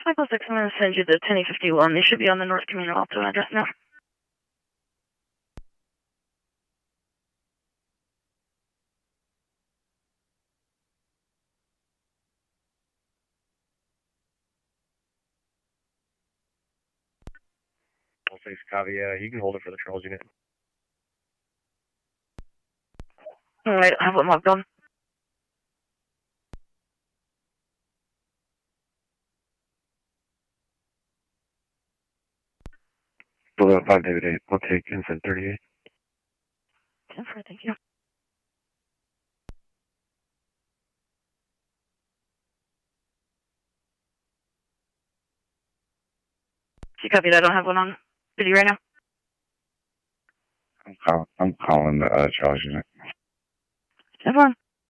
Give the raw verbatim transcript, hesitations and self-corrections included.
five oh six, I'm going to send you the ten E fifty-one. They should be on the North Camino Alto address now. Thanks, copy. Uh, you can hold it for the Charles unit. Alright, I have one logged on. Below five David eight. I'll take inside thirty-eight. ten four, thank you. You copied? I don't have one on video right now. I'm, call I'm calling the uh, Charles unit. ten four.